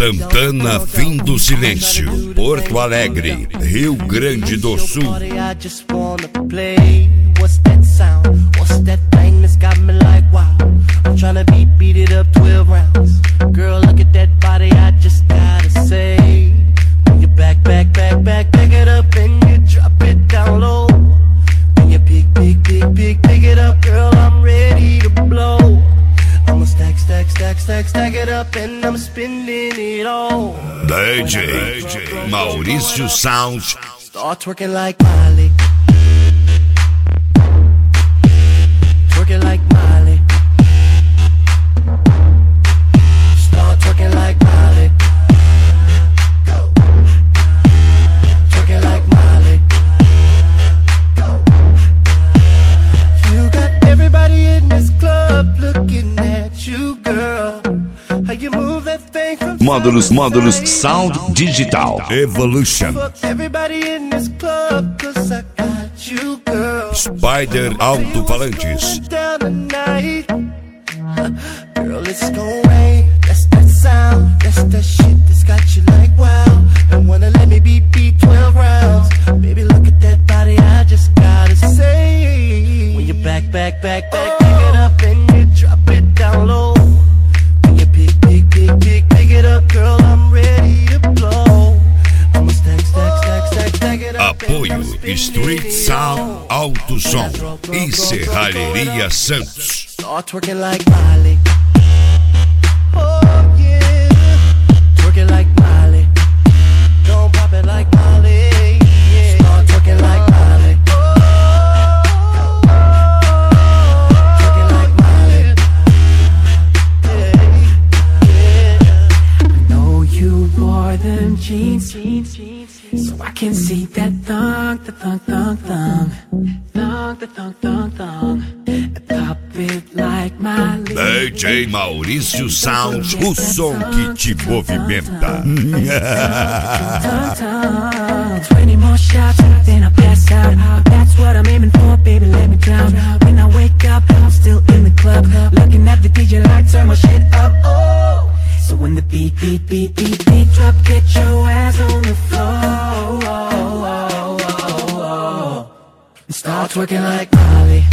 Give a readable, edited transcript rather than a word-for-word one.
Santana, Fim do Silêncio, Porto Alegre, Rio Grande do Sul. What's that sound? What's that thing that's got me like wow? I'm tryna beat it up 12 rounds. Girl, look at that body, I just gotta say. When you back it up and you drop it down low. When you pick it up, girl, I'm ready to blow. I'ma stack it up and I'm spending it all. DJ Maurício Sound. Start twerking like Miley. Twerking like Miley. Start twerking like Miley. Go. Twerking like Miley. Go. You got everybody in this club looking at you, girl. How you move that thing from Módulos Sound Digital Evolution. Everybody in this club, 'cause I got you, girl. Spider Alto-Falantes. Girl, it's gon' rain. That's that sound. That's that shit that's got you like wow. And wanna let me beat 12 rounds. Baby, look at that body, I just gotta say. When you back it up and you drop it down low. When you pick it up, girl, I'm ready to blow. I'ma stack it up. Apoio Street Sound Alto Som e Serralheria Santos. Start twerking like Miley. Oh yeah, twerking like Miley. Don't pop it like Miley. Yeah. Start twerking like Miley. Twerking like Miley. Yeah. I know you wore them jeans, so I can see that thong. Pop it like Miley. DJ Maurício Sound, o som que te movimenta. 20 more shots, then I pass out. That's what I'm aiming for, baby, let me drown. When I wake up, I'm still in the club, looking at the DJ like turn my shit up. Oh, so when the beat drop, get your ass on the floor. Start twerking like Miley.